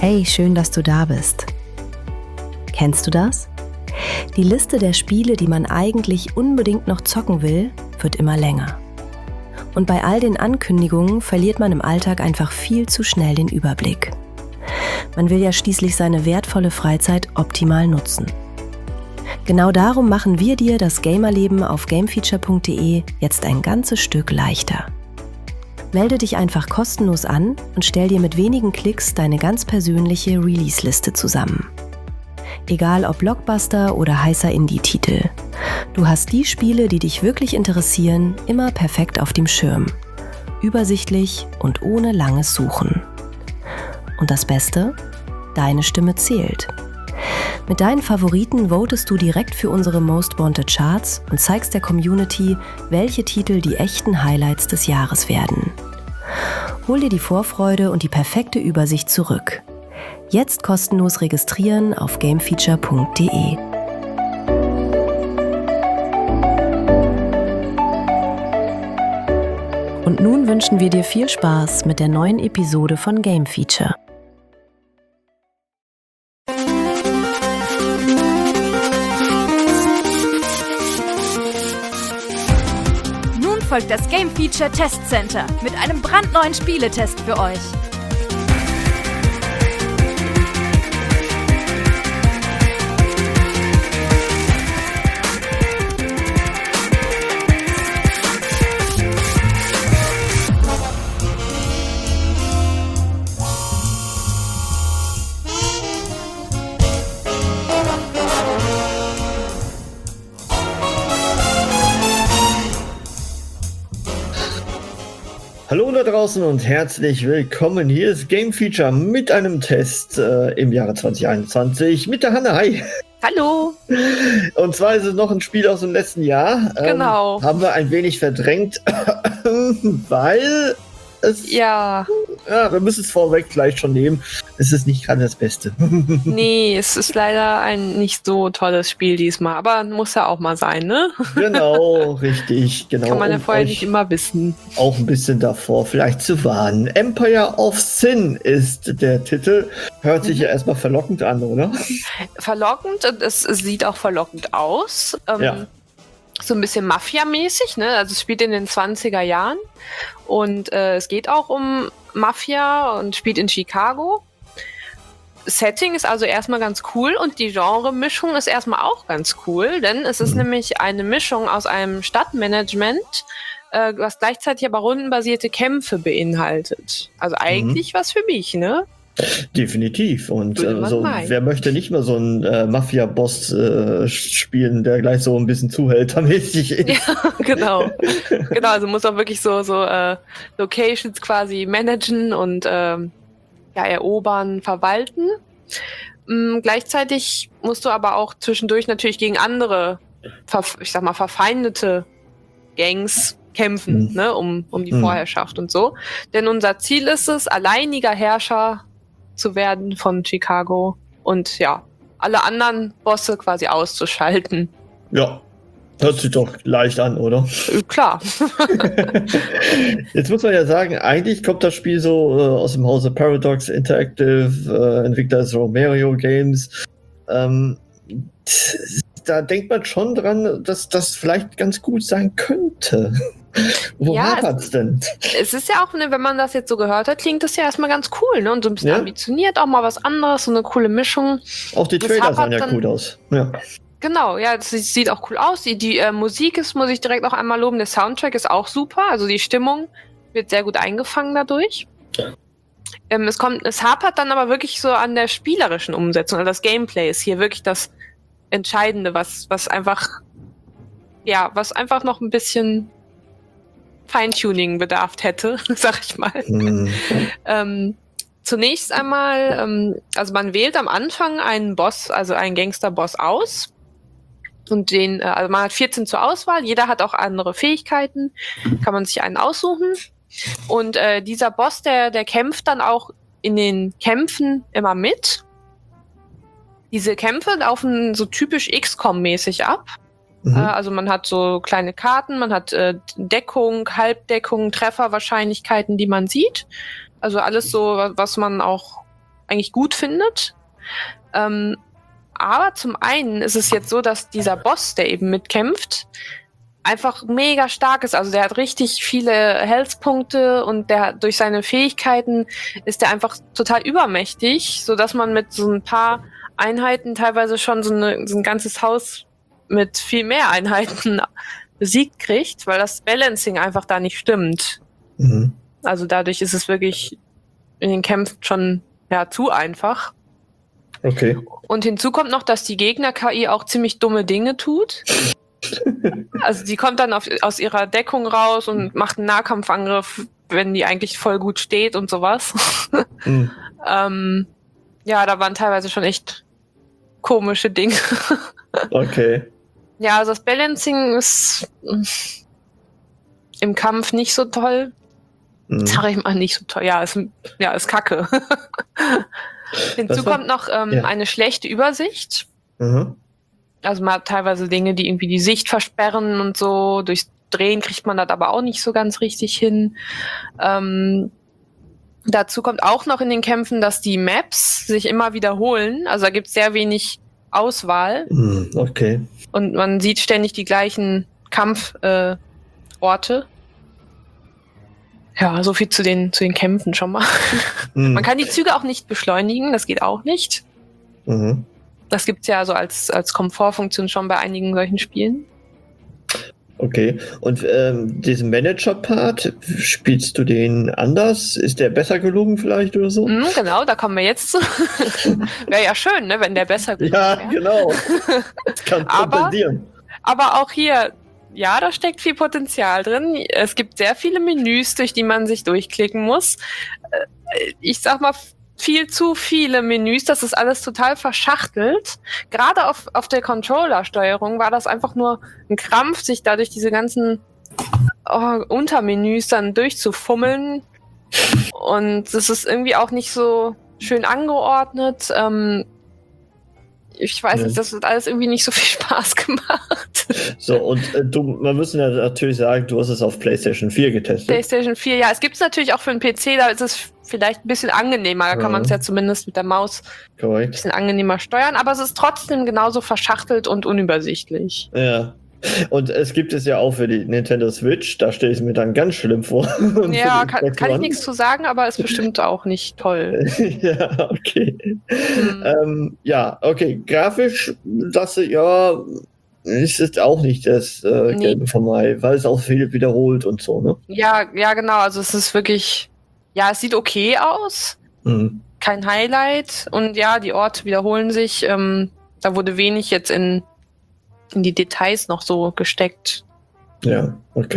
Hey, schön, dass du da bist. Kennst du das? Die Liste der Spiele, die man eigentlich unbedingt noch zocken will, wird immer länger. Und bei all den Ankündigungen verliert man im Alltag einfach viel zu schnell den Überblick. Man will ja schließlich seine wertvolle Freizeit optimal nutzen. Genau darum machen wir dir das Gamerleben auf gamefeature.de jetzt ein ganzes Stück leichter. Melde dich einfach kostenlos an und stell dir mit wenigen Klicks deine ganz persönliche Release-Liste zusammen. Egal ob Blockbuster oder heißer Indie-Titel. Du hast die Spiele, die dich wirklich interessieren, immer perfekt auf dem Schirm. Übersichtlich und ohne langes Suchen. Und das Beste? Deine Stimme zählt. Mit deinen Favoriten votest du direkt für unsere Most Wanted Charts und zeigst der Community, welche Titel die echten Highlights des Jahres werden. Hol dir die Vorfreude und die perfekte Übersicht zurück. Jetzt kostenlos registrieren auf gamefeature.de. Und nun wünschen wir dir viel Spaß mit der neuen Episode von Game Feature. Nun folgt das Game Feature Test Center mit einem brandneuen Spieletest für euch. Hallo da draußen und herzlich willkommen. Hier ist Game Feature mit einem Test im Jahre 2021 mit der Hanne. Hi. Hallo. Und zwar ist es noch ein Spiel aus dem letzten Jahr. Genau. Haben wir ein wenig verdrängt, weil es... Ja, wir müssen es vorweg vielleicht schon nehmen. Es ist nicht gerade das Beste. Nee, es ist leider ein nicht so tolles Spiel diesmal. Aber muss ja auch mal sein, ne? Genau, richtig. Genau. Kann man ja vorher nicht immer wissen. Auch ein bisschen davor vielleicht zu warnen. Empire of Sin ist der Titel. Hört sich ja erstmal verlockend an, oder? Verlockend und es sieht auch verlockend aus. Ja. So ein bisschen Mafia-mäßig, ne? Also es spielt in den 20er Jahren und es geht auch um Mafia und spielt in Chicago. Setting ist also erstmal ganz cool und die Genre-Mischung ist erstmal auch ganz cool, denn es ist nämlich eine Mischung aus einem Stadtmanagement, was gleichzeitig aber rundenbasierte Kämpfe beinhaltet. Also eigentlich was für mich, ne? Definitiv. Und wer möchte nicht mal so einen Mafia-Boss spielen, der gleich so ein bisschen zuhältermäßig ist? Ja, genau. Genau, also muss auch wirklich so Locations quasi managen und erobern, verwalten. Gleichzeitig musst du aber auch zwischendurch natürlich gegen andere, verfeindete Gangs kämpfen, ne, um die Vorherrschaft und so. Denn unser Ziel ist es, alleiniger Herrscher zu werden von Chicago und ja, alle anderen Bosse quasi auszuschalten. Ja, hört sich doch leicht an, oder? Klar. Jetzt muss man ja sagen, eigentlich kommt das Spiel so aus dem Hause Paradox Interactive, Entwickler ist Romero Games. Da denkt man schon dran, dass das vielleicht ganz gut sein könnte. Wo hapert's denn? Es ist ja auch, wenn man das jetzt so gehört hat, klingt das ja erstmal ganz cool, ne? Und so ein bisschen ambitioniert, auch mal was anderes, so eine coole Mischung. Auch die Trailer sahen ja gut aus. Ja. Genau, ja, das sieht auch cool aus. Die Musik ist, muss ich direkt auch einmal loben, der Soundtrack ist auch super, also die Stimmung wird sehr gut eingefangen dadurch. Es hapert dann aber wirklich so an der spielerischen Umsetzung, also das Gameplay ist hier wirklich das Entscheidende, was einfach noch ein bisschen Feintuning bedarf hätte, sag ich mal. Zunächst einmal, also man wählt am Anfang einen Boss, also einen Gangster-Boss aus. Und also man hat 14 zur Auswahl, jeder hat auch andere Fähigkeiten, kann man sich einen aussuchen. Und dieser Boss, der kämpft dann auch in den Kämpfen immer mit. Diese Kämpfe laufen so typisch XCOM-mäßig ab. Also man hat so kleine Karten, man hat Deckung, Halbdeckung, Trefferwahrscheinlichkeiten, die man sieht. Also alles so, was man auch eigentlich gut findet. Aber zum einen ist es jetzt so, dass dieser Boss, der eben mitkämpft, einfach mega stark ist. Also der hat richtig viele Health-Punkte und durch seine Fähigkeiten ist der einfach total übermächtig, sodass man mit so ein paar Einheiten teilweise schon so ein ganzes Haus mit viel mehr Einheiten besiegt kriegt, weil das Balancing einfach da nicht stimmt. Mhm. Also dadurch ist es wirklich in den Kämpfen schon zu einfach. Okay. Und hinzu kommt noch, dass die Gegner-KI auch ziemlich dumme Dinge tut. Also die kommt dann aus ihrer Deckung raus und macht einen Nahkampfangriff, wenn die eigentlich voll gut steht und sowas. Mhm. Da waren teilweise schon echt komische Dinge. Okay. Ja, also das Balancing ist im Kampf nicht so toll. Sag ich mal, nicht so toll. Ja, ist kacke. Hinzu kommt noch eine schlechte Übersicht. Mhm. Also man hat teilweise Dinge, die irgendwie die Sicht versperren und so. Durchs Drehen kriegt man das aber auch nicht so ganz richtig hin. Dazu kommt auch noch in den Kämpfen, dass die Maps sich immer wiederholen. Also da gibt es sehr wenig Auswahl. Okay. Und man sieht ständig die gleichen Kampforte. Ja, so viel zu den Kämpfen schon mal. Man kann die Züge auch nicht beschleunigen, das geht auch nicht. Mhm. Das gibt's ja so als Komfortfunktion schon bei einigen solchen Spielen. Okay, und diesen Manager-Part, spielst du den anders? Ist der besser gelungen vielleicht oder so? Genau, da kommen wir jetzt zu. Wäre ja schön, ne, wenn der besser gelungen wäre. Ja, genau. Das kann kompensieren. Aber auch hier, ja, da steckt viel Potenzial drin. Es gibt sehr viele Menüs, durch die man sich durchklicken muss. Ich sag mal, viel zu viele Menüs, das ist alles total verschachtelt. Gerade auf der Controller-Steuerung war das einfach nur ein Krampf, sich da durch diese ganzen Untermenüs dann durchzufummeln. Und das ist irgendwie auch nicht so schön angeordnet. Ich weiß nicht, das hat alles irgendwie nicht so viel Spaß gemacht. So, und man müssen ja natürlich sagen, du hast es auf PlayStation 4 getestet. PlayStation 4, ja. Es gibt es natürlich auch für einen PC, da ist es vielleicht ein bisschen angenehmer. Da kann man es ja zumindest mit der Maus ein bisschen angenehmer steuern. Aber es ist trotzdem genauso verschachtelt und unübersichtlich. Ja. Und es gibt es ja auch für die Nintendo Switch, da stelle ich es mir dann ganz schlimm vor. Ja, kann ich nichts zu sagen, aber ist bestimmt auch nicht toll. Ja, okay. Okay, grafisch, das ist es auch nicht das Gelbe vom Ei, weil es auch viel wiederholt und so, ne? Ja, genau, also es ist wirklich, es sieht okay aus, kein Highlight und ja, die Orte wiederholen sich, da wurde wenig jetzt in die Details noch so gesteckt. Ja, okay.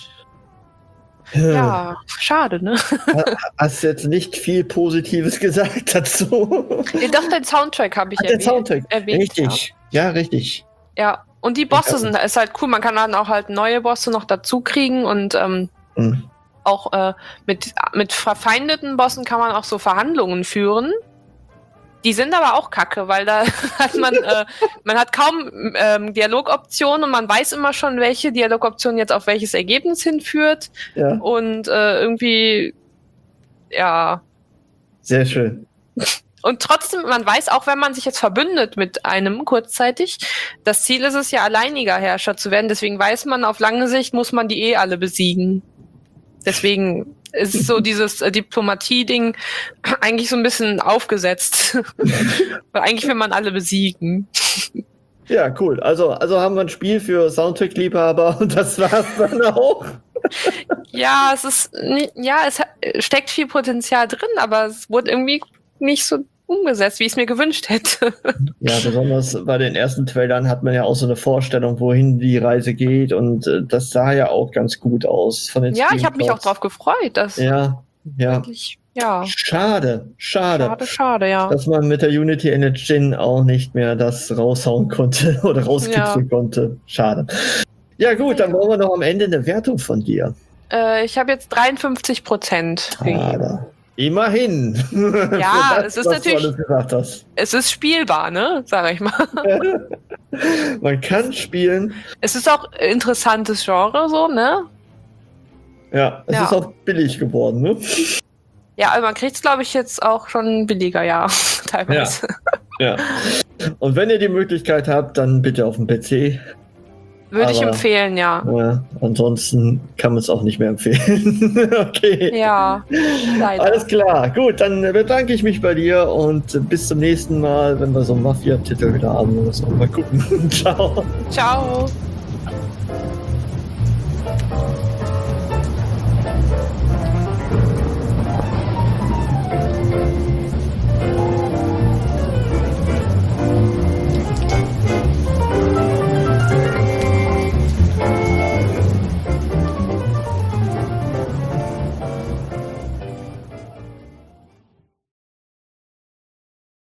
Ja, schade, ne? Hast jetzt nicht viel Positives gesagt dazu? Doch, den Soundtrack habe ich erwähnt. Den Soundtrack, richtig. Ja, richtig. Ja, und die Bosse ist halt cool. Man kann dann auch halt neue Bosse noch dazu kriegen und auch mit verfeindeten Bossen kann man auch so Verhandlungen führen. Die sind aber auch kacke, weil da hat man hat kaum Dialogoptionen und man weiß immer schon, welche Dialogoption jetzt auf welches Ergebnis hinführt. Ja. Und irgendwie, ja. Sehr schön. Und trotzdem, man weiß auch, wenn man sich jetzt verbündet mit einem kurzzeitig, das Ziel ist es ja, alleiniger Herrscher zu werden. Deswegen weiß man, auf lange Sicht muss man die alle besiegen. Deswegen ist so dieses Diplomatie-Ding eigentlich so ein bisschen aufgesetzt. Weil eigentlich will man alle besiegen. Ja, cool. Also haben wir ein Spiel für Soundtrack-Liebhaber und das war's dann auch. Ja, es steckt viel Potenzial drin, aber es wurde irgendwie nicht so umgesetzt, wie ich es mir gewünscht hätte. Ja, besonders bei den ersten Trailern hat man ja auch so eine Vorstellung, wohin die Reise geht und das sah ja auch ganz gut aus. Von den ich habe mich auch drauf gefreut. Dass wirklich, Schade, ja. Dass man mit der Unity Engine auch nicht mehr das raushauen konnte oder rauskitzeln konnte. Schade. Ja gut, dann brauchen wir noch am Ende eine Wertung von dir. Ich habe jetzt 53% gegeben. Immerhin. Ja, es ist natürlich, es ist spielbar, ne, sag ich mal. Man kann spielen. Es ist auch interessantes Genre, so, ne? Ja, es ist auch billig geworden, ne? Ja, aber man kriegt es, glaube ich, jetzt auch schon billiger, ja, teilweise. Ja. Und wenn ihr die Möglichkeit habt, dann bitte auf dem PC. Würde ich empfehlen, ja. Ansonsten kann man es auch nicht mehr empfehlen. Okay. Ja, leider. Alles klar. Gut, dann bedanke ich mich bei dir und bis zum nächsten Mal, wenn wir so einen Mafia-Titel wieder haben. Mal gucken. Ciao. Ciao.